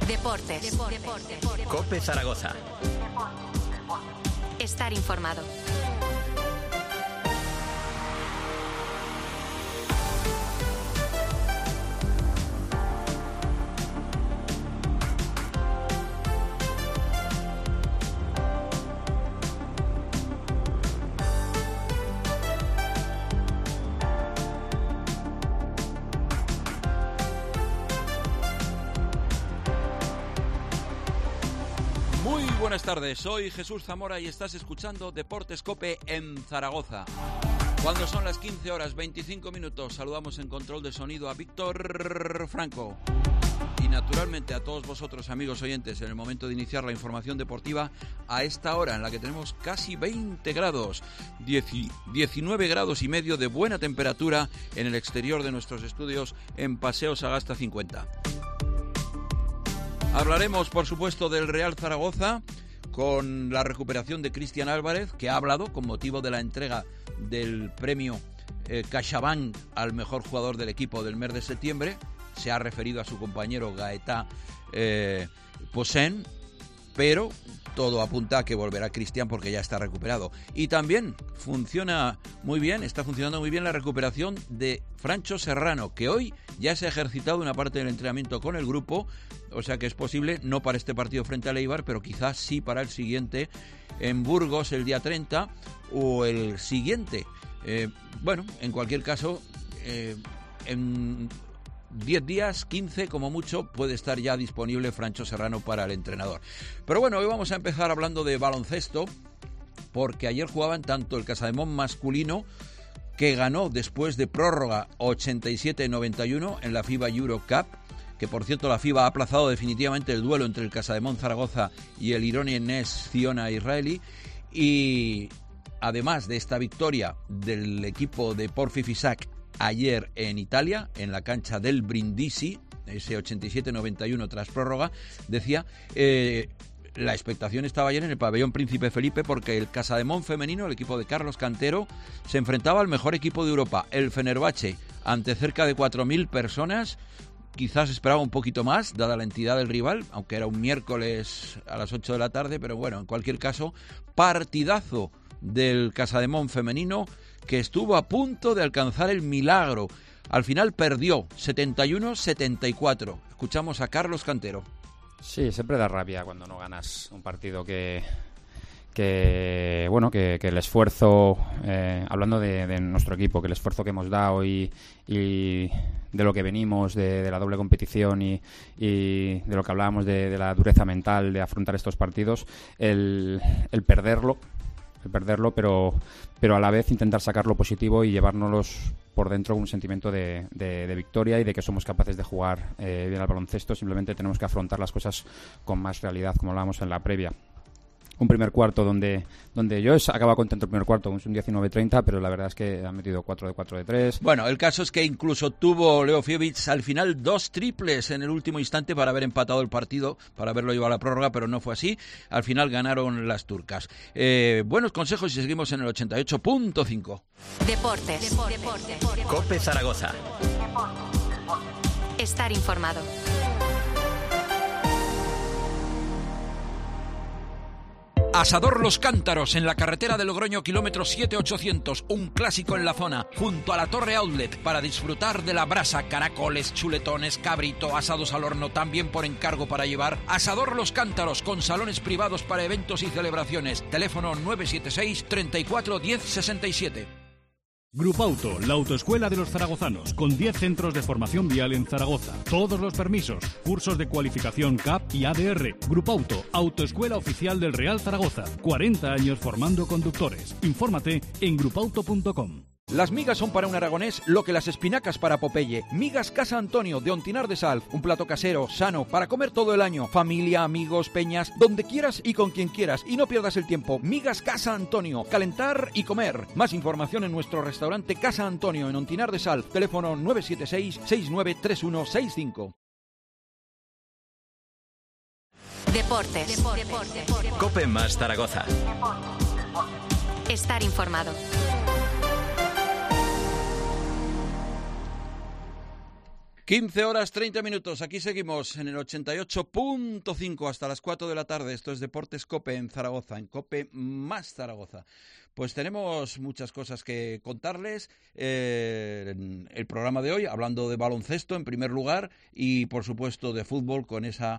Deportes. COPE Zaragoza. Estar informado. Buenas tardes, soy Jesús Zamora y estás escuchando Deportes COPE en Zaragoza. Cuando son las 15 horas 25 minutos, saludamos en control de sonido a Víctor Franco. Y naturalmente a todos vosotros, amigos oyentes, en el momento de iniciar la información deportiva a esta hora en la que tenemos casi 20 grados, 19 grados y medio de buena temperatura en el exterior de nuestros estudios en Paseo Sagasta 50. Hablaremos, por supuesto, del Real Zaragoza con la recuperación de Cristian Álvarez, que ha hablado con motivo de la entrega del premio CaixaBank al mejor jugador del equipo del mes de septiembre. Se ha referido a su compañero Gaetà Posen, pero todo apunta a que volverá Cristian porque ya está recuperado. Y también está funcionando muy bien la recuperación de Francho Serrano, que hoy ya se ha ejercitado una parte del entrenamiento con el grupo, o sea que es posible, no para este partido frente al Eibar, pero quizás sí para el siguiente en Burgos el día 30 o el siguiente. En cualquier caso, en 10 días, 15 como mucho, puede estar ya disponible Francho Serrano para el entrenador. Pero bueno, hoy vamos a empezar hablando de baloncesto, porque ayer jugaban tanto el Casademont masculino, que ganó después de prórroga 87-91 en la FIBA Euro Cup, que por cierto la FIBA ha aplazado definitivamente el duelo entre el Casademont Zaragoza y el Ironi Ness Ziona israelí, y además de esta victoria del equipo de Porfi Fisac ayer en Italia, en la cancha del Brindisi, ese 87-91 tras prórroga, decía, la expectación estaba ayer en el pabellón Príncipe Felipe porque el Casademont femenino, el equipo de Carlos Cantero, se enfrentaba al mejor equipo de Europa, el Fenerbahce, ante cerca de 4.000 personas. Quizás esperaba un poquito más, dada la entidad del rival, aunque era un miércoles a las 8 de la tarde, pero bueno, en cualquier caso, partidazo del Casademont femenino, que estuvo a punto de alcanzar el milagro. Al final perdió 71-74. Escuchamos a Carlos Cantero. Sí, siempre da rabia cuando no ganas un partido que el esfuerzo, hablando de nuestro equipo, que el esfuerzo que hemos dado y de lo que venimos, de la doble competición y de lo que hablábamos de la dureza mental de afrontar estos partidos, el perderlo, pero a la vez intentar sacar lo positivo y llevárnoslos por dentro un sentimiento de victoria y de que somos capaces de jugar bien al baloncesto. Simplemente tenemos que afrontar las cosas con más realidad, como hablábamos en la previa. Un primer cuarto donde yo acababa contento el primer cuarto, un 19-30, pero la verdad es que han metido 4 de 4 de 3. Bueno, el caso es que incluso tuvo Leo Fievich al final 2 triples en el último instante para haber empatado el partido, para haberlo llevado a la prórroga, pero no fue así. Al final ganaron las turcas. Buenos consejos y seguimos en el 88.5. Deportes. COPE Zaragoza. Estar informado. Asador Los Cántaros, en la carretera de Logroño, kilómetro 7800, un clásico en la zona, junto a la Torre Outlet, para disfrutar de la brasa, caracoles, chuletones, cabrito, asados al horno, también por encargo para llevar. Asador Los Cántaros, con salones privados para eventos y celebraciones. Teléfono 976 34 10 67. Grupauto, la autoescuela de los zaragozanos, con 10 centros de formación vial en Zaragoza. Todos los permisos, cursos de cualificación CAP y ADR. Grupauto, autoescuela oficial del Real Zaragoza. 40 años formando conductores. Infórmate en grupauto.com. Las migas son para un aragonés lo que las espinacas para Popeye. Migas Casa Antonio, de Ontinar de Sal. Un plato casero, sano, para comer todo el año. Familia, amigos, peñas, donde quieras y con quien quieras. Y no pierdas el tiempo. Migas Casa Antonio. Calentar y comer. Más información en nuestro restaurante Casa Antonio, en Ontinar de Sal. Teléfono 976-693165. Deportes. COPE más Zaragoza. Estar informado. 15 horas 30 minutos, aquí seguimos en el 88.5 hasta las 4 de la tarde. Esto es Deportes COPE en Zaragoza, en COPE más Zaragoza. Pues tenemos muchas cosas que contarles. El programa de hoy, hablando de baloncesto en primer lugar y por supuesto de fútbol con esa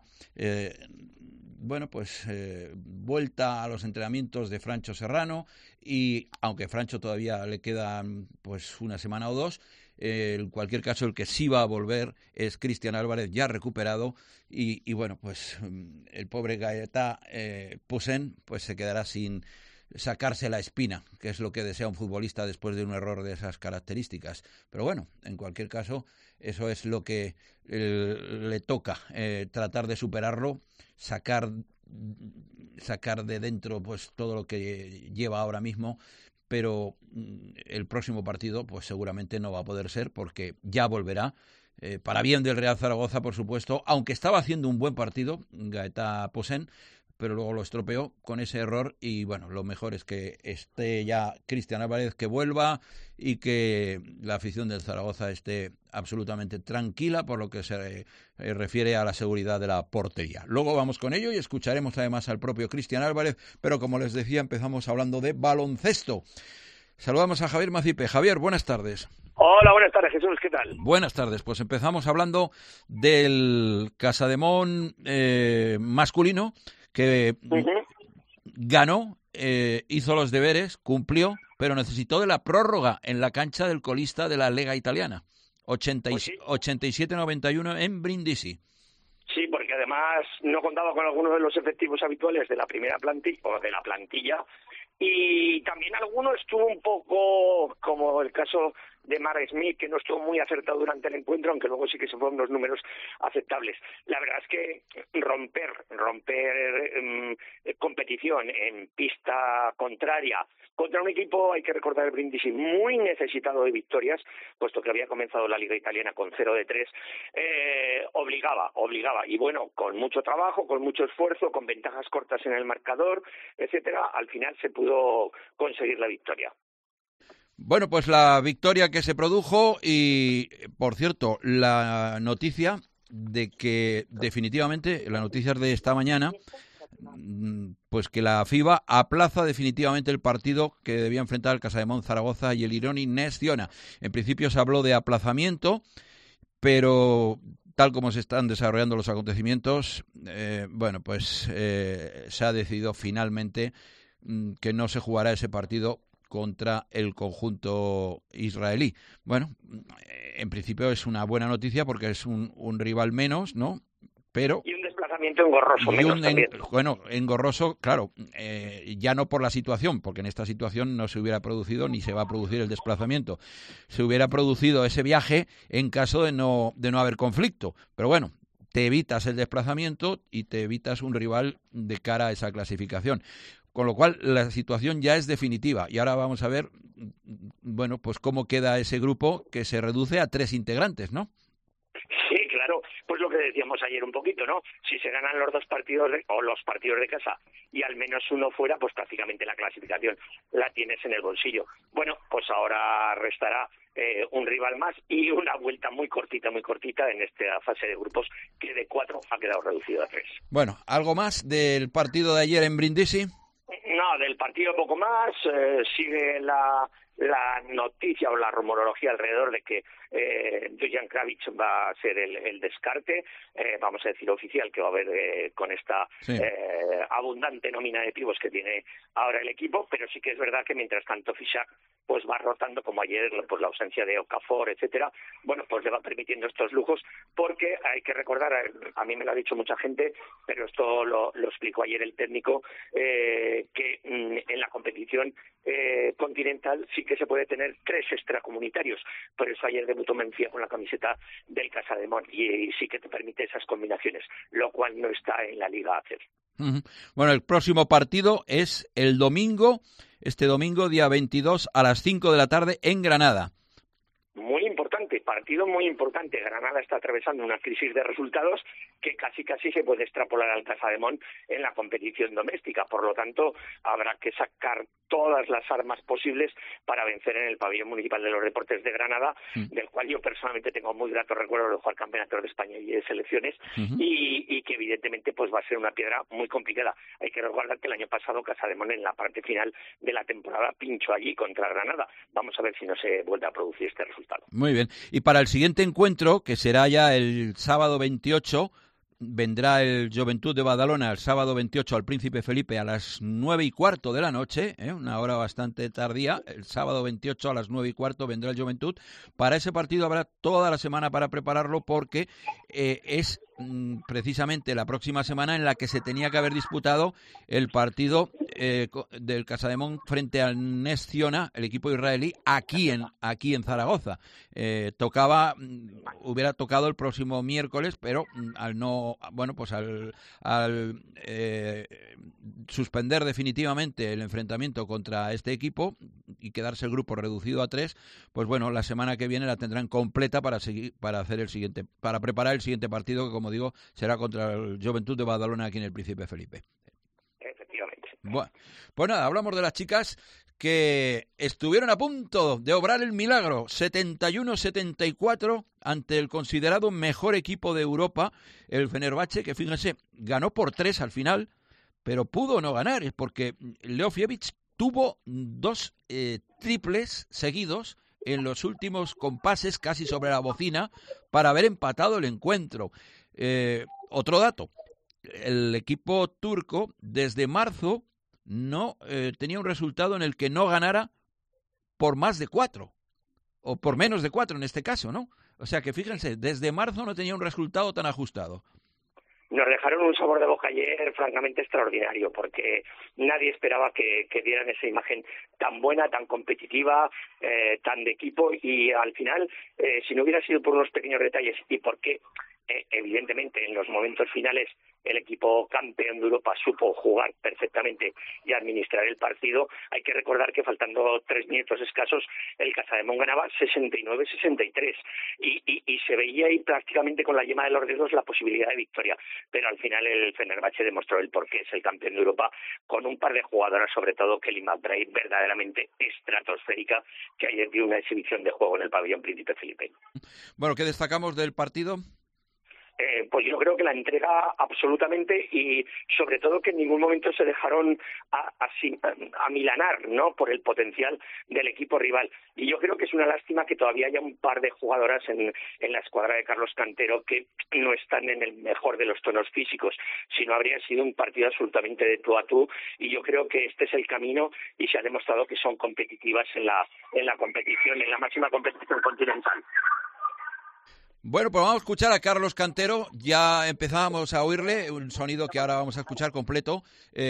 vuelta a los entrenamientos de Francho Serrano, y aunque Francho todavía le quedan pues una semana o dos, en cualquier caso el que sí va a volver es Cristian Álvarez, ya recuperado, y bueno, pues el pobre Gaeta Poussin pues se quedará sin sacarse la espina, que es lo que desea un futbolista después de un error de esas características. Pero bueno, en cualquier caso, eso es lo que le toca, tratar de superarlo, sacar de dentro pues todo lo que lleva ahora mismo, pero el próximo partido pues seguramente no va a poder ser, porque ya volverá, para bien del Real Zaragoza, por supuesto, aunque estaba haciendo un buen partido Gaeta Poussin, pero luego lo estropeó con ese error, y bueno, lo mejor es que esté ya Cristian Álvarez, que vuelva, y que la afición del Zaragoza esté absolutamente tranquila por lo que se refiere a la seguridad de la portería. Luego vamos con ello y escucharemos además al propio Cristian Álvarez, pero como les decía, empezamos hablando de baloncesto. Saludamos a Javier Macipe. Javier, buenas tardes. Hola, buenas tardes, Jesús, ¿qué tal? Buenas tardes, pues empezamos hablando del Casademón masculino, que ganó, hizo los deberes, cumplió, pero necesitó de la prórroga en la cancha del colista de la Lega Italiana. 87-91 en Brindisi. Sí, porque además no contaba con algunos de los efectivos habituales de la primera plantilla, y también alguno estuvo un poco, como el caso de Mark Smith, que no estuvo muy acertado durante el encuentro, aunque luego sí que se fueron unos números aceptables. La verdad es que romper competición en pista contraria contra un equipo, hay que recordar, el Brindisi, muy necesitado de victorias, puesto que había comenzado la Liga Italiana con 0-3, obligaba. Y bueno, con mucho trabajo, con mucho esfuerzo, con ventajas cortas en el marcador, etcétera, al final se pudo conseguir la victoria. Bueno, pues la victoria que se produjo, y por cierto, la noticia de que definitivamente, las noticias de esta mañana, pues que la FIBA aplaza definitivamente el partido que debía enfrentar el Casademón Zaragoza y el Ironi Nestiona. En principio se habló de aplazamiento, pero tal como se están desarrollando los acontecimientos, se ha decidido finalmente que no se jugará ese partido contra el conjunto israelí. Bueno, en principio es una buena noticia porque es un rival menos, ¿no? Pero y un desplazamiento engorroso menos también. Bueno, engorroso, claro, ya no por la situación, porque en esta situación no se hubiera producido ni se va a producir el desplazamiento. Se hubiera producido ese viaje en caso de no haber conflicto. Pero bueno, te evitas el desplazamiento y te evitas un rival de cara a esa clasificación. Con lo cual, la situación ya es definitiva. Y ahora vamos a ver, bueno, pues cómo queda ese grupo, que se reduce a 3 integrantes, ¿no? Sí, claro. Pues lo que decíamos ayer un poquito, ¿no? Si se ganan los 2 partidos los partidos de casa y al menos uno fuera, pues prácticamente la clasificación la tienes en el bolsillo. Bueno, pues ahora restará un rival más y una vuelta muy cortita en esta fase de grupos, que de 4 ha quedado reducido a 3. Bueno, ¿algo más del partido de ayer en Brindisi? No, del partido poco más. Sigue la noticia o la rumorología alrededor de que Dusan Kravic va a ser el descarte, vamos a decir oficial, que va a haber con esta abundante nómina de pibos que tiene ahora el equipo, pero sí que es verdad que mientras tanto Fischach pues va rotando, como ayer pues la ausencia de Okafor, etcétera, bueno, pues le va permitiendo estos lujos, porque hay que recordar, a mí me lo ha dicho mucha gente, pero esto lo explicó ayer el técnico, que en la competición continental sí que se puede tener 3 extracomunitarios. Por eso ayer debutó Mencía con la camiseta del Casademón y sí que te permite esas combinaciones, lo cual no está en la Liga ACEB. Bueno, el próximo partido es el domingo, día 22 a las 5 de la tarde en Granada. Muy importante, partido muy importante. Granada está atravesando una crisis de resultados que casi se puede extrapolar al Casademón en la competición doméstica. Por lo tanto, habrá que sacar todas las armas posibles para vencer en el pabellón municipal de los Deportes de Granada, del cual yo personalmente tengo muy gratos recuerdos de jugar campeonatos de España y de selecciones, y que evidentemente pues va a ser una piedra muy complicada. Hay que recordar que el año pasado Casademón en la parte final de la temporada pinchó allí contra Granada. Vamos a ver si no se vuelve a producir este resultado. Muy bien. Y para el siguiente encuentro, que será ya el sábado 28, vendrá el Joventut de Badalona el sábado 28 al Príncipe Felipe a las 9:15 de la noche, una hora bastante tardía. El sábado 28 a las 9:15 vendrá el Joventut. Para ese partido habrá toda la semana para prepararlo, porque es precisamente la próxima semana en la que se tenía que haber disputado el partido del Casademón frente al Nez Ziona, el equipo israelí, aquí en Zaragoza. Hubiera tocado el próximo miércoles, pero al suspender definitivamente el enfrentamiento contra este equipo y quedarse el grupo reducido a 3, pues bueno, la semana que viene la tendrán completa para preparar el siguiente partido, que como digo será contra el Joventut de Badalona aquí en el Príncipe Felipe. Efectivamente. Bueno, pues nada, hablamos de las chicas que estuvieron a punto de obrar el milagro, 71-74 ante el considerado mejor equipo de Europa, el Fenerbahce, que fíjense, ganó por 3 al final, pero pudo no ganar, porque Leo Fievich tuvo 2 triples seguidos en los últimos compases, casi sobre la bocina, para haber empatado el encuentro. Otro dato, el equipo turco desde marzo no tenía un resultado en el que no ganara por más de 4, o por menos de 4 en este caso, ¿no? O sea que fíjense, desde marzo no tenía un resultado tan ajustado. Nos dejaron un sabor de boca ayer francamente extraordinario, porque nadie esperaba que dieran esa imagen tan buena, tan competitiva, tan de equipo, y al final, si no hubiera sido por unos pequeños detalles y porque evidentemente en los momentos finales el equipo campeón de Europa supo jugar perfectamente y administrar el partido, hay que recordar que faltando 3 minutos escasos el Casademón ganaba 69-63 y se veía ahí prácticamente con la yema de los dedos la posibilidad de victoria, pero al final el Fenerbahce demostró el por qué es el campeón de Europa, con un par de jugadoras, sobre todo Kelly McBride, verdaderamente estratosférica, que ayer dio una exhibición de juego en el pabellón Príncipe Felipe. Bueno, ¿qué destacamos del partido? Pues yo creo que la entrega absolutamente, y sobre todo que en ningún momento se dejaron amilanar, ¿no?, por el potencial del equipo rival. Y yo creo que es una lástima que todavía haya un par de jugadoras en la escuadra de Carlos Cantero que no están en el mejor de los tonos físicos, sino habría sido un partido absolutamente de tú a tú, y yo creo que este es el camino, y se ha demostrado que son competitivas en la competición, en la máxima competición continental. Bueno, pues vamos a escuchar a Carlos Cantero. Ya empezábamos a oírle, un sonido que ahora vamos a escuchar completo.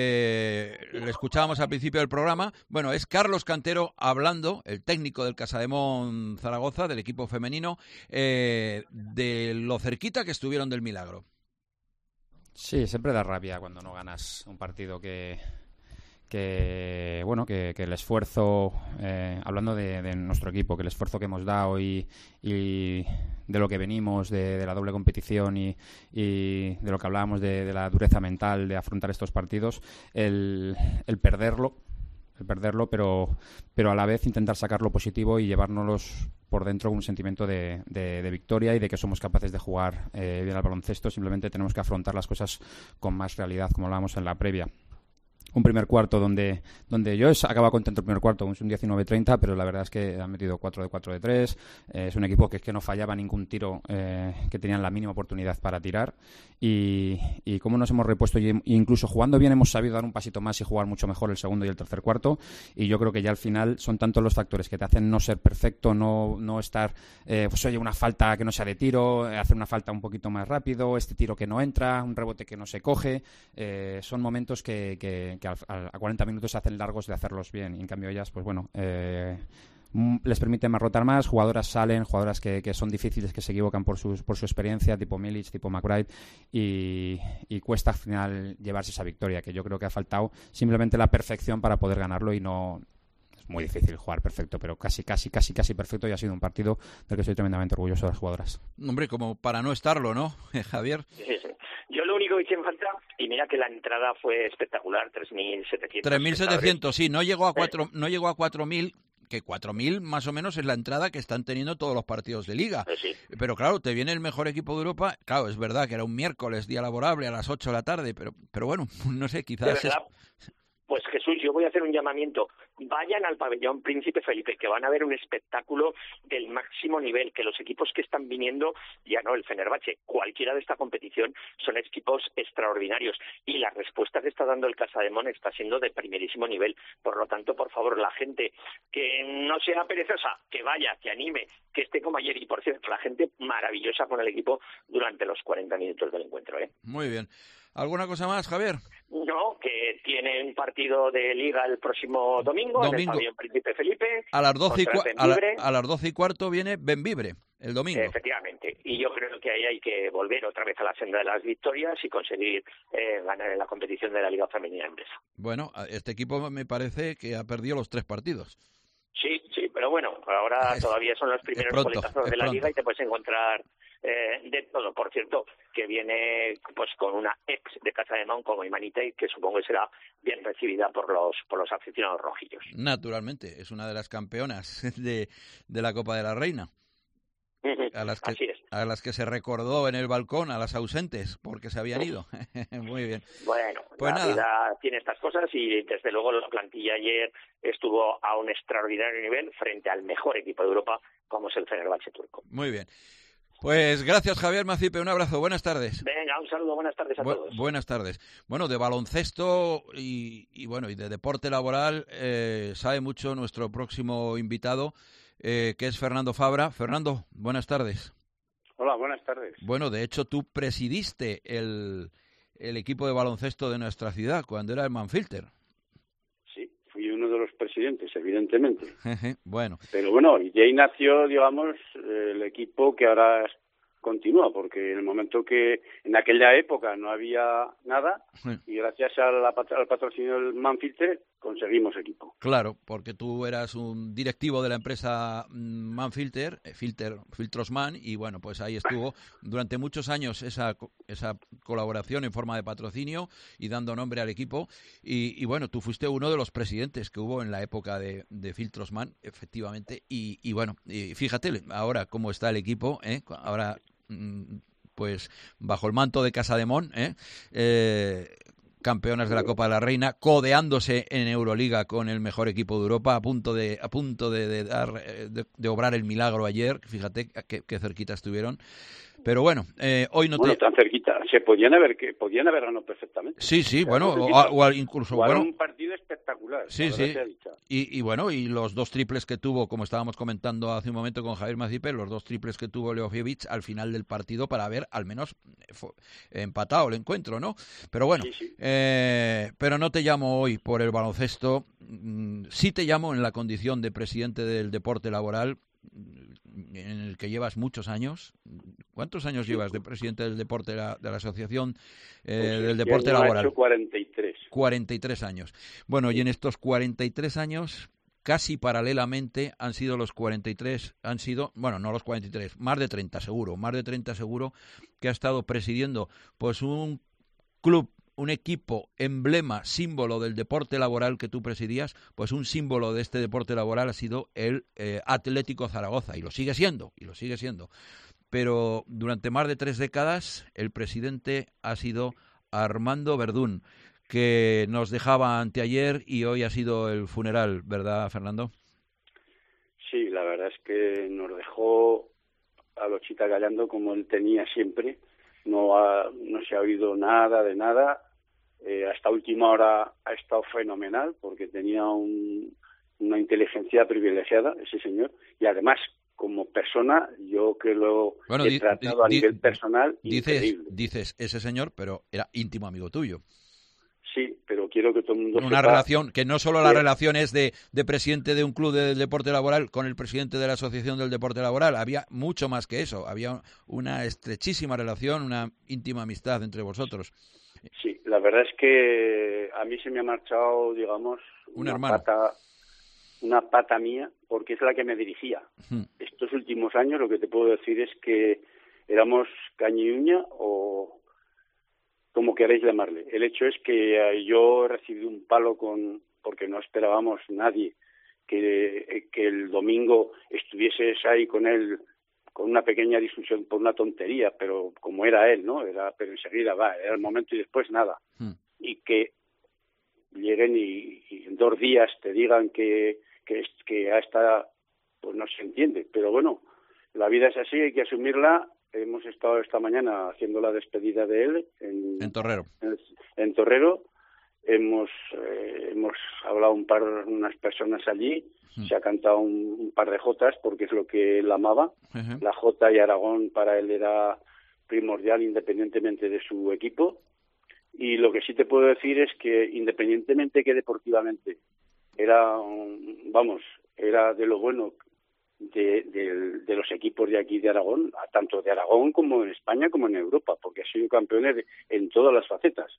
Lo escuchábamos al principio del programa. Bueno, es Carlos Cantero hablando, el técnico del Casademón Zaragoza, del equipo femenino, de lo cerquita que estuvieron del milagro. Sí, siempre da rabia cuando no ganas un partido que el esfuerzo, hablando de nuestro equipo, que el esfuerzo que hemos dado y de lo que venimos, de la doble competición y de lo que hablábamos de la dureza mental de afrontar estos partidos, el perderlo, pero a la vez intentar sacar lo positivo y llevárnoslos por dentro con un sentimiento de victoria y de que somos capaces de jugar bien al baloncesto. Simplemente tenemos que afrontar las cosas con más realidad, como hablábamos en la previa. Un primer cuarto donde yo acababa contento el primer cuarto, un 19-30, pero la verdad es que han metido 4 de 4 de 3. Es un equipo que no fallaba ningún tiro, que tenían la mínima oportunidad para tirar. Y cómo nos hemos repuesto, y incluso jugando bien hemos sabido dar un pasito más y jugar mucho mejor el segundo y el tercer cuarto. Y yo creo que ya al final son tantos los factores que te hacen no ser perfecto, no estar, pues oye, una falta que no sea de tiro, hacer una falta un poquito más rápido, este tiro que no entra, un rebote que no se coge. Son momentos que a 40 minutos se hacen largos de hacerlos bien, y en cambio ellas, pues bueno, les permite más rotar más, jugadoras salen, jugadoras que son difíciles, que se equivocan por su experiencia, tipo Milic, tipo McBride, y cuesta al final llevarse esa victoria, que yo creo que ha faltado simplemente la perfección para poder ganarlo, y no muy difícil jugar perfecto, pero casi perfecto, y ha sido un partido del que estoy tremendamente orgulloso de las jugadoras. Hombre, como para no estarlo, ¿no, Javier? Sí. Yo lo único que hice en falta, y mira que la entrada fue espectacular, 3.700. 3.700, sí, no llegó a 4.000, que 4.000 más o menos es la entrada que están teniendo todos los partidos de Liga. Sí. Pero claro, te viene el mejor equipo de Europa. Claro, es verdad que era un miércoles, día laborable, a las 8 de la tarde, pero bueno, no sé, quizás... Pues Jesús, yo voy a hacer un llamamiento. Vayan al pabellón Príncipe Felipe, que van a ver un espectáculo del máximo nivel, que los equipos que están viniendo, ya no el Fenerbahce, cualquiera de esta competición, son equipos extraordinarios. Y la respuesta que está dando el Casademón está siendo de primerísimo nivel. Por lo tanto, por favor, la gente que no sea perezosa, que vaya, que anime, que esté como ayer. Y por cierto, la gente maravillosa con el equipo durante los 40 minutos del encuentro. Muy bien. ¿Alguna cosa más, Javier? No, que tiene un partido de Liga el próximo domingo. En el pabellón Príncipe Felipe. A las 12:15 viene Benvibre, el domingo. Efectivamente. Y yo creo que ahí hay que volver otra vez a la senda de las victorias y conseguir ganar en la competición de la Liga Femenina Endesa. Bueno, este equipo me parece que ha perdido los 3 partidos. Sí, pero bueno, ahora todavía son los primeros coletazos de la Liga y te puedes encontrar de todo. Por cierto, que viene pues con una ex de Casademón como Imanite, que supongo que será bien recibida por los aficionados rojillos. Naturalmente, es una de las campeonas de la Copa de la Reina. A las que se recordó en el balcón, a las ausentes, porque se habían ido. Muy bien. Bueno, pues la vida tiene estas cosas y desde luego la plantilla ayer estuvo a un extraordinario nivel frente al mejor equipo de Europa, como es el Fenerbahce turco. Muy bien. Pues gracias, Javier Macipe, un abrazo, buenas tardes. Venga, un saludo, buenas tardes a todos. Buenas tardes. Bueno, de baloncesto y de deporte laboral sabe mucho nuestro próximo invitado, que es Fernando Fabra. Fernando, buenas tardes. Hola, buenas tardes. Bueno, de hecho tú presidiste el equipo de baloncesto de nuestra ciudad cuando era el Manfilter. Sí, fui uno de los presidentes, evidentemente. Bueno. Pero bueno, y ahí nació, digamos, el equipo que ahora continúa, porque en el momento que en aquella época no había nada, y gracias al patrocinio del Manfilter conseguimos equipo. Claro, porque tú eras un directivo de la empresa Manfilter, Filtrosman, y bueno, pues ahí estuvo durante muchos años esa colaboración en forma de patrocinio y dando nombre al equipo. Y bueno, tú fuiste uno de los presidentes que hubo en la época de Filtrosman, efectivamente. Y bueno, fíjate ahora cómo está el equipo, ahora pues bajo el manto de Casademón, campeonas de la Copa de la Reina, codeándose en Euroliga con el mejor equipo de Europa, a punto de obrar el milagro ayer. Fíjate qué cerquita estuvieron. Pero bueno, hoy no tan cerquita, podían haber ganado perfectamente. Sí, bueno, o incluso jugaron un partido espectacular. Sí. Y bueno, y los 2 triples que tuvo, como estábamos comentando hace un momento con Javier Macipe, los 2 triples que tuvo Leofievich al final del partido para haber al menos empatado el encuentro, ¿no? Pero bueno, sí. Pero no te llamo hoy por el baloncesto, sí te llamo en la condición de presidente del deporte laboral, en el que llevas muchos años. ¿Cuántos años llevas de presidente del deporte de la asociación del deporte laboral? He hecho 43. 43 años. Bueno, y en estos 43 años, casi paralelamente, no los 43, más de 30 seguro, que ha estado presidiendo pues un club, un equipo, emblema, símbolo del deporte laboral que tú presidías. Pues un símbolo de este deporte laboral ha sido el Atlético Zaragoza, y lo sigue siendo. Pero durante más de 3 décadas el presidente ha sido Armando Verdún, que nos dejaba anteayer, y hoy ha sido el funeral, ¿verdad, Fernando? Sí, la verdad es que nos dejó a los chitagallando como él tenía siempre. No se ha oído nada de nada. Hasta última hora ha estado fenomenal, porque tenía una inteligencia privilegiada ese señor, y además como persona, yo que lo he tratado a nivel personal, increíble. Dices ese señor, pero era íntimo amigo tuyo. Sí, pero quiero que todo el mundo una sepa relación, que no solo la relación es de presidente de un club del deporte laboral con el presidente de la asociación del deporte laboral, había mucho más que eso, había una estrechísima relación, una íntima amistad entre vosotros. Sí, la verdad es que a mí se me ha marchado, digamos, un hermano. Pata una pata mía, porque es la que me dirigía. Estos últimos años lo que te puedo decir es que éramos caña y uña, o como queréis llamarle. El hecho es que yo he recibido un palo porque no esperábamos nadie que el domingo estuvieses ahí con él, con una pequeña discusión por una tontería, pero como era él, ¿no? Pero enseguida era el momento y después nada. Y que lleguen y en 2 días te digan que ya está, pues no se entiende. Pero bueno, la vida es así, hay que asumirla. Hemos estado esta mañana haciendo la despedida de él en Torrero. En Torrero hemos hablado unas personas allí. Se ha cantado un par de jotas porque es lo que él amaba. La jota y Aragón para él era primordial independientemente de su equipo. Y lo que sí te puedo decir es que independientemente que deportivamente era de lo bueno de los equipos de aquí de Aragón, tanto de Aragón como en España como en Europa, porque ha sido campeón en todas las facetas.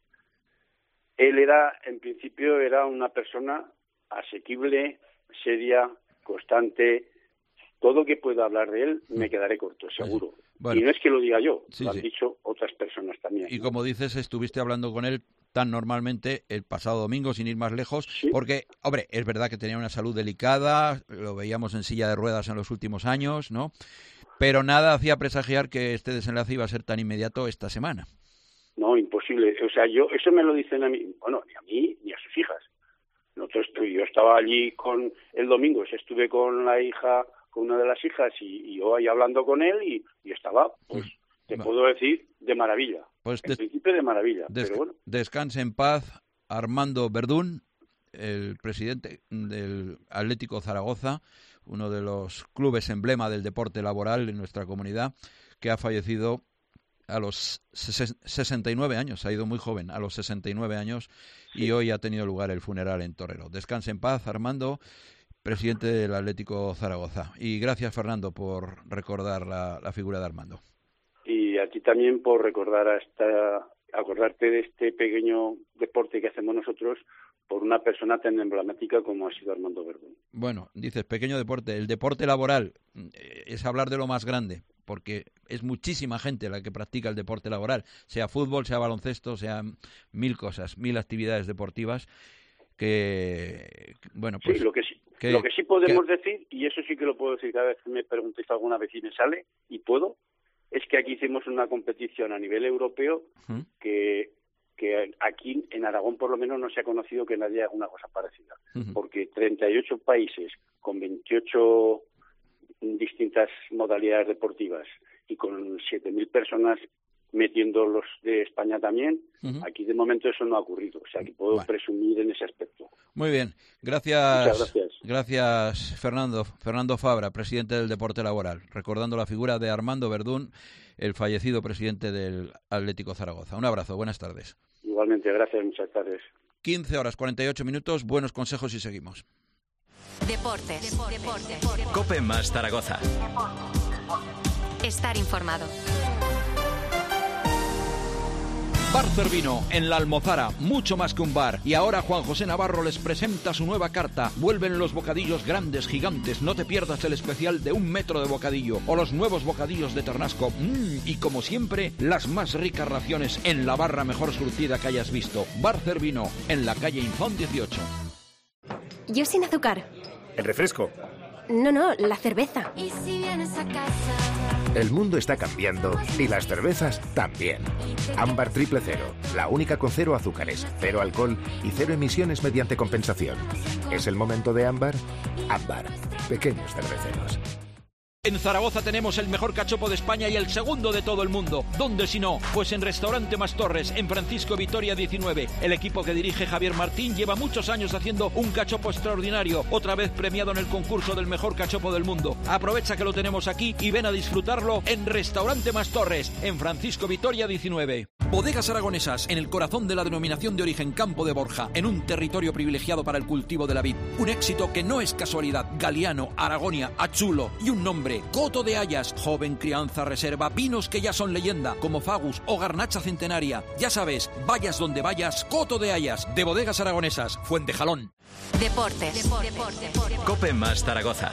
Él en principio era una persona asequible, seria, constante. Todo que pueda hablar de él me quedaré corto, seguro. Bueno, y no es que lo diga yo, lo han dicho otras personas también. Y como dices, estuviste hablando con él tan normalmente el pasado domingo, sin ir más lejos, porque, hombre, es verdad que tenía una salud delicada, lo veíamos en silla de ruedas en los últimos años, ¿no? Pero nada hacía presagiar que este desenlace iba a ser tan inmediato esta semana. No, imposible. O sea, eso me lo dicen a mí, bueno, ni a mí ni a sus hijas. Yo estaba allí el domingo, estuve con la hija, con una de las hijas, y yo ahí hablando con él y estaba, pues, puedo decir, de maravilla. Pues en principio de maravilla, pero bueno. Descanse en paz Armando Verdún, el presidente del Atlético Zaragoza, uno de los clubes emblema del deporte laboral en nuestra comunidad, que ha fallecido a los 69 años, ha ido muy joven, a los 69 años, y hoy ha tenido lugar el funeral en Torrero. Descanse en paz, Armando, presidente del Atlético Zaragoza. Y gracias, Fernando, por recordar la figura de Armando. Y a ti también por acordarte de este pequeño deporte que hacemos nosotros por una persona tan emblemática como ha sido Armando Verdún. Bueno, dices pequeño deporte. El deporte laboral es hablar de lo más grande, porque es muchísima gente la que practica el deporte laboral, sea fútbol, sea baloncesto, sea 1000 cosas, 1000 actividades deportivas que, bueno, pues... Sí, lo que sí podemos decir, y eso sí que lo puedo decir cada vez que me preguntéis alguna vez y me sale, y puedo, es que aquí hicimos una competición a nivel europeo que aquí en Aragón por lo menos no se ha conocido que nadie haga una cosa parecida, porque 38 países con 28 distintas modalidades deportivas y con 7.000 personas metiendo los de España también, aquí de momento eso no ha ocurrido, o sea que puedo presumir en ese aspecto. Muy bien, gracias. Muchas gracias. Gracias, Fernando Fabra, presidente del Deporte Laboral, recordando la figura de Armando Verdún, el fallecido presidente del Atlético Zaragoza. Un abrazo, buenas tardes. Igualmente, gracias, muchas tardes. 15:48, buenos consejos y seguimos. Deportes. Cope más Zaragoza. Estar informado. Bar Cervino, en La Almozara, mucho más que un bar. Y ahora Juan José Navarro les presenta su nueva carta. Vuelven los bocadillos grandes, gigantes. No te pierdas el especial de 1 metro de bocadillo. O los nuevos bocadillos de Ternasco. Y como siempre, las más ricas raciones en la barra mejor surtida que hayas visto. Bar Cervino, en la calle Infón 18. Yo sin azúcar. ¿El refresco? No, la cerveza. ¿Y si vienes a casa? El mundo está cambiando y las cervezas también. Ámbar Triple Cero, la única con 0 azúcares, 0 alcohol y 0 emisiones mediante compensación. ¿Es el momento de Ámbar? Ámbar, pequeños cerveceros. En Zaragoza tenemos el mejor cachopo de España y el segundo de todo el mundo. ¿Dónde si no? Pues en Restaurante Mas Torres, en Francisco Vitoria 19. El equipo que dirige Javier Martín lleva muchos años haciendo un cachopo extraordinario, otra vez premiado en el concurso del mejor cachopo del mundo. Aprovecha que lo tenemos aquí y ven a disfrutarlo en Restaurante Mas Torres, en Francisco Vitoria 19. Bodegas Aragonesas, en el corazón de la denominación de origen Campo de Borja, en un territorio privilegiado para el cultivo de la vid. Un éxito que no es casualidad. Galiano, Aragonia, Achulo y un nombre, Coto de Hayas, joven crianza reserva, vinos que ya son leyenda, como Fagus o Garnacha Centenaria. Ya sabes, vayas donde vayas, Coto de Hayas, de Bodegas Aragonesas, Fuentejalón. Deportes. Cope más Zaragoza.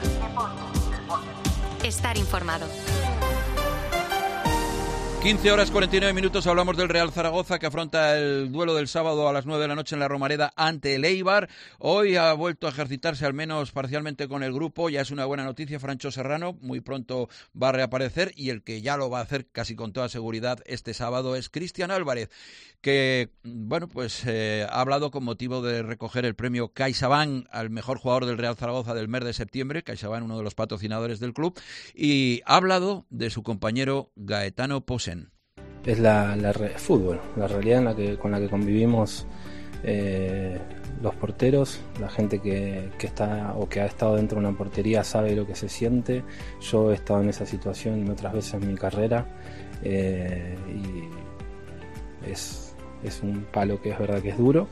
Estar informado. 15 horas 49 minutos, hablamos del Real Zaragoza que afronta el duelo del sábado a las 9 de la noche en la Romareda ante el Eibar. Hoy ha vuelto a ejercitarse al menos parcialmente con el grupo, ya es una buena noticia. Francho Serrano muy pronto va a reaparecer y el que ya lo va a hacer casi con toda seguridad este sábado es Cristian Álvarez, que bueno pues ha hablado con motivo de recoger el premio CaixaBank al mejor jugador del Real Zaragoza del mes de septiembre, CaixaBank, uno de los patrocinadores del club, y ha hablado de su compañero Gaetano Posen. Es fútbol, la realidad con la que convivimos los porteros, la gente que está o que ha estado dentro de una portería sabe lo que se siente. Yo he estado en esa situación otras veces en mi carrera y es un palo que es verdad que es duro,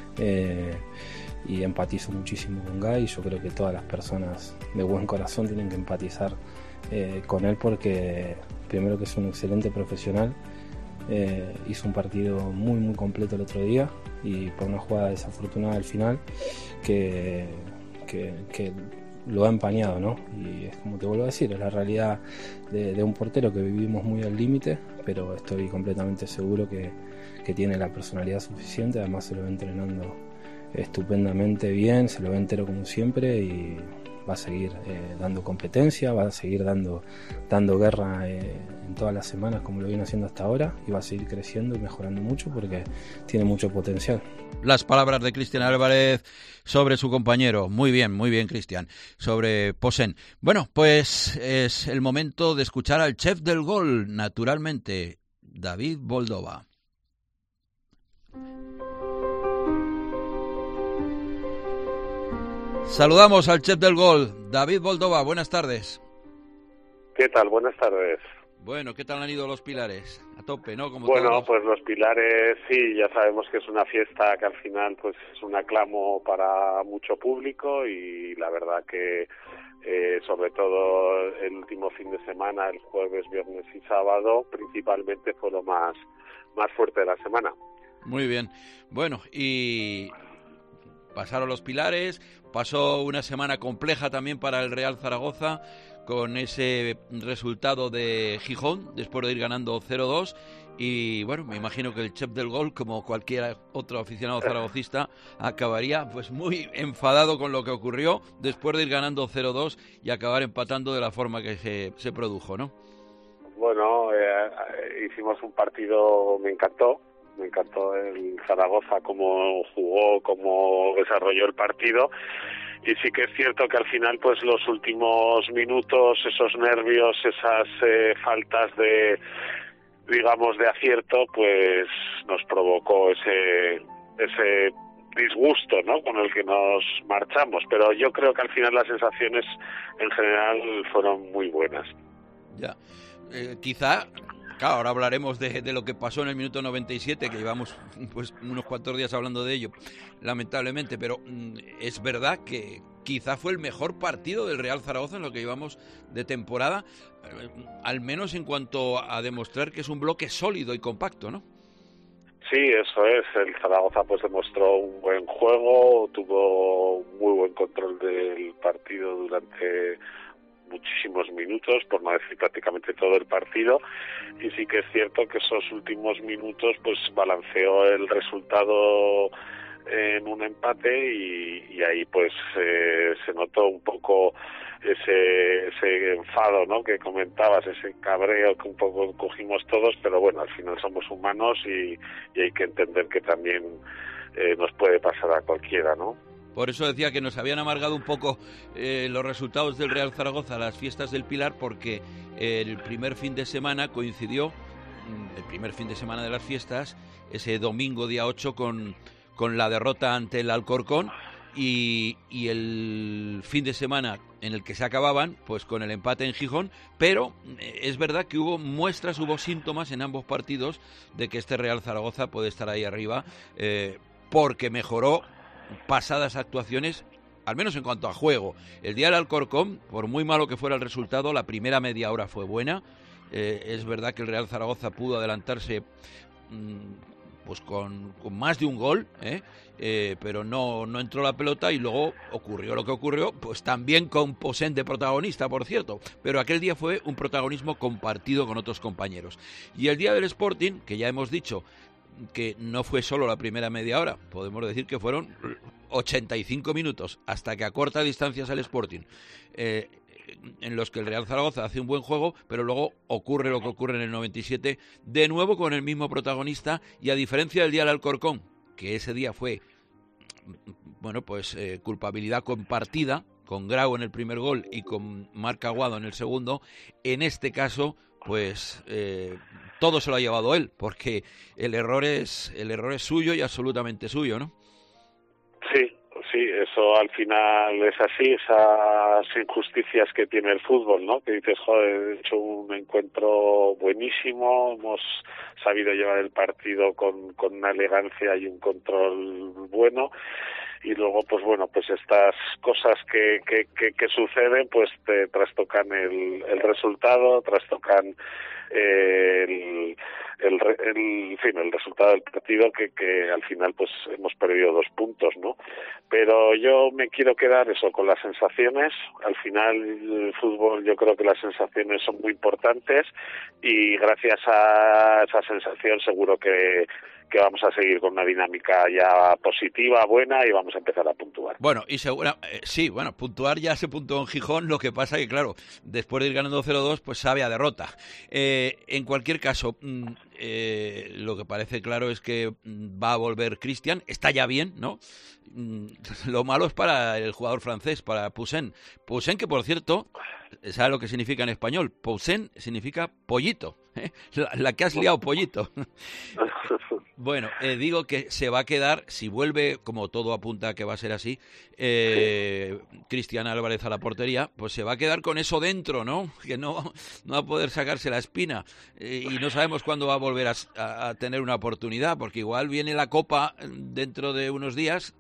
y empatizo muchísimo con Guy. Yo creo que todas las personas de buen corazón tienen que empatizar con él, porque primero que es un excelente profesional. Hizo un partido muy muy completo el otro día y por una jugada desafortunada al final que lo ha empañado, ¿no? Y es como te vuelvo a decir, es la realidad de un portero que vivimos muy al límite, pero estoy completamente seguro que tiene la personalidad suficiente. Además se lo ve entrenando estupendamente bien, se lo ve entero como siempre y va a seguir dando competencia, va a seguir dando guerra en todas las semanas como lo viene haciendo hasta ahora, y va a seguir creciendo y mejorando mucho porque tiene mucho potencial. Las palabras de Cristian Álvarez sobre su compañero. Muy bien, Cristian, sobre Posen. Bueno, pues es el momento de escuchar al chef del gol, naturalmente, David Boldova. Saludamos al chef del gol, David Boldova. Buenas tardes. ¿Qué tal? Buenas tardes. Bueno, ¿qué tal han ido los Pilares? A tope, ¿no? Como bueno, todos. Pues los Pilares, sí, ya sabemos que es una fiesta que al final pues es un aclamo para mucho público, y la verdad que sobre todo el último fin de semana, el jueves, viernes y sábado, principalmente fue lo más fuerte de la semana. Muy bien. Bueno, y pasaron los Pilares, pasó una semana compleja también para el Real Zaragoza, con ese resultado de Gijón, después de ir ganando 0-2, y bueno, me imagino que el chef del gol, como cualquier otro aficionado zaragocista, acabaría pues muy enfadado con lo que ocurrió, después de ir ganando 0-2 y acabar empatando de la forma que se produjo, ¿no? Bueno, hicimos un partido, me encantó el Zaragoza, cómo jugó, cómo desarrolló el partido. Y sí que es cierto que al final, pues los últimos minutos, esos nervios, esas faltas de, digamos, de acierto, pues nos provocó ese disgusto, ¿no?, con el que nos marchamos. Pero yo creo que al final las sensaciones en general fueron muy buenas. Ya, quizá. Claro, ahora hablaremos de lo que pasó en el minuto 97, que llevamos pues unos cuantos días hablando de ello, lamentablemente, pero es verdad que quizá fue el mejor partido del Real Zaragoza en lo que llevamos de temporada, al menos en cuanto a demostrar que es un bloque sólido y compacto, ¿no? Sí, eso es. El Zaragoza pues demostró un buen juego, tuvo muy buen control del partido durante muchísimos minutos, por no decir prácticamente todo el partido, y sí que es cierto que esos últimos minutos pues balanceó el resultado en un empate, y ahí pues se notó un poco ese enfado, ¿no?, que comentabas, ese cabreo que un poco cogimos todos, pero bueno, al final somos humanos y hay que entender que también nos puede pasar a cualquiera, ¿no? Por eso decía que nos habían amargado un poco los resultados del Real Zaragoza, las fiestas del Pilar, porque el primer fin de semana coincidió, el primer fin de semana de las fiestas, ese domingo día 8 con la derrota ante el Alcorcón, y el fin de semana en el que se acababan pues con el empate en Gijón, pero es verdad que hubo muestras, hubo síntomas en ambos partidos de que este Real Zaragoza puede estar ahí arriba, porque mejoró pasadas actuaciones al menos en cuanto a juego. El día del Alcorcón, por muy malo que fuera el resultado, la primera media hora fue buena. Es verdad que el Real Zaragoza pudo adelantarse pues con más de un gol, pero no entró la pelota, y luego ocurrió lo que ocurrió, pues también con Poussin de protagonista, por cierto, pero aquel día fue un protagonismo compartido con otros compañeros. Y el día del Sporting, que ya hemos dicho que no fue solo la primera media hora, podemos decir que fueron 85 minutos, hasta que acorta distancias al Sporting, en los que el Real Zaragoza hace un buen juego, pero luego ocurre lo que ocurre en el 97, de nuevo con el mismo protagonista, y a diferencia del día del Alcorcón, que ese día fue, bueno, pues culpabilidad compartida, con Grau en el primer gol y con Marc Aguado en el segundo, en este caso, pues todo se lo ha llevado él, porque el error es suyo y absolutamente suyo, ¿no? Sí, eso al final es así, esas injusticias que tiene el fútbol, ¿no? Que dices, joder, he hecho un encuentro buenísimo, hemos sabido llevar el partido con una elegancia y un control bueno, y luego, pues bueno, pues estas cosas que suceden, pues te trastocan el resultado, trastocan el resultado del partido, que al final pues hemos perdido 2 puntos, ¿no? Pero yo me quiero quedar eso con las sensaciones. Al final el fútbol, yo creo que las sensaciones son muy importantes, y gracias a esa sensación seguro que vamos a seguir con una dinámica ya positiva, buena, y vamos a empezar a puntuar. Bueno, y sí, puntuar ya se puntuó en Gijón, lo que pasa que, claro, después de ir ganando 0-2, pues sabe a derrota. En cualquier caso, lo que parece claro es que va a volver Cristian, está ya bien, ¿no? Lo malo es para el jugador francés, para Poussin. Poussin, que por cierto, ¿sabe lo que significa en español? Poussin significa pollito, ¿eh? La que has liado, pollito. Bueno, digo que se va a quedar, si vuelve, como todo apunta a que va a ser así, Cristian Álvarez a la portería, pues se va a quedar con eso dentro, ¿no? Que no va a poder sacarse la espina, y no sabemos cuándo va a volver a tener una oportunidad, porque igual viene la Copa dentro de unos días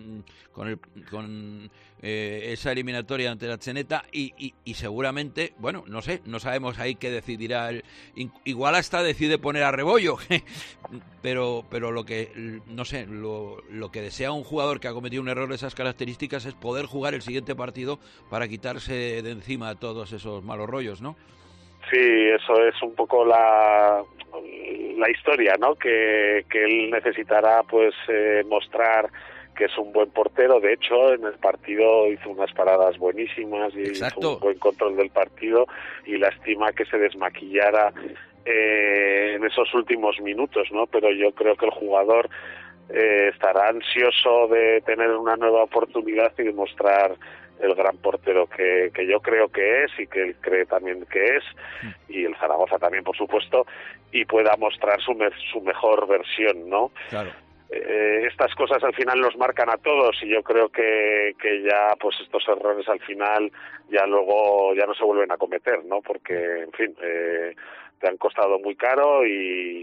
con esa eliminatoria ante la Zeneta, y seguramente, bueno, no sé, no sabemos ahí qué decidirá igual hasta decide poner a Rebollo, pero lo que no sé, lo que desea un jugador que ha cometido un error de esas características es poder jugar el siguiente partido para quitarse de encima todos esos malos rollos, ¿no? Sí, eso es un poco la historia, ¿no? Que él necesitará, pues, mostrar que es un buen portero. De hecho, en el partido hizo unas paradas buenísimas y Exacto. hizo un buen control del partido, y lástima que se desmaquillara en esos últimos minutos, ¿no? Pero yo creo que el jugador estará ansioso de tener una nueva oportunidad y demostrar el gran portero que yo creo que es, y que él cree también que es, y el Zaragoza también, por supuesto, y pueda mostrar su mejor versión, ¿no? Claro. Estas cosas al final nos marcan a todos, y yo creo que ya pues estos errores al final ya luego ya no se vuelven a cometer, ¿no? Porque, en fin, te han costado muy caro, y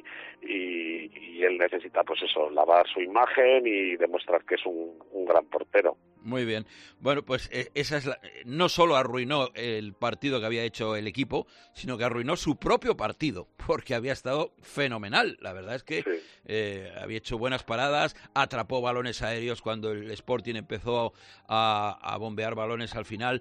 él necesita, pues eso, lavar su imagen y demostrar que es un gran portero. Muy bien. Bueno, pues esa es no solo arruinó el partido que había hecho el equipo, sino que arruinó su propio partido, porque había estado fenomenal. La verdad es que había hecho buenas paradas, atrapó balones aéreos cuando el Sporting empezó a bombear balones al final.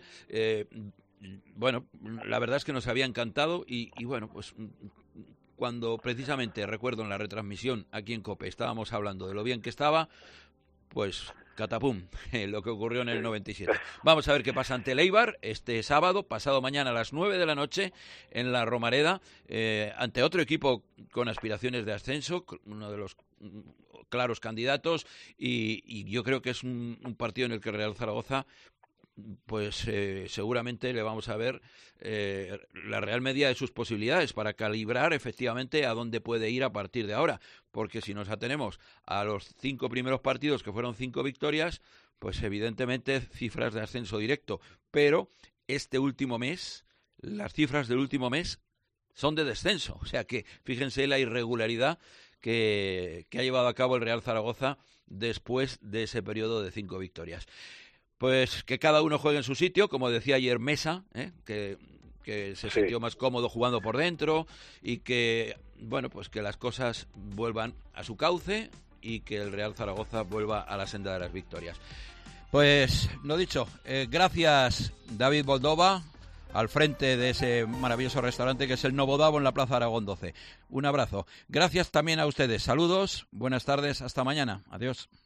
Bueno, la verdad es que nos había encantado, y bueno, pues cuando precisamente, recuerdo en la retransmisión aquí en COPE, estábamos hablando de lo bien que estaba, pues catapum, lo que ocurrió en el 97. Vamos a ver qué pasa ante el Eibar este sábado, pasado mañana a las 9 de la noche en la Romareda, ante otro equipo con aspiraciones de ascenso, uno de los claros candidatos, y yo creo que es un partido en el que el Real Zaragoza, pues seguramente le vamos a ver la real medida de sus posibilidades para calibrar efectivamente a dónde puede ir a partir de ahora, porque si nos atenemos a los 5 primeros partidos, que fueron 5 victorias, pues evidentemente cifras de ascenso directo, pero este último mes, las cifras del último mes son de descenso, o sea que fíjense la irregularidad que ha llevado a cabo el Real Zaragoza después de ese periodo de 5 victorias. pues que cada uno juegue en su sitio, como decía ayer Mesa, que se sintió más cómodo jugando por dentro y que, bueno, pues que las cosas vuelvan a su cauce y que el Real Zaragoza vuelva a la senda de las victorias. Pues, lo dicho, gracias David Boldova, al frente de ese maravilloso restaurante que es el Novo Davo en la Plaza Aragón 12. Un abrazo. Gracias también a ustedes. Saludos, buenas tardes, hasta mañana. Adiós.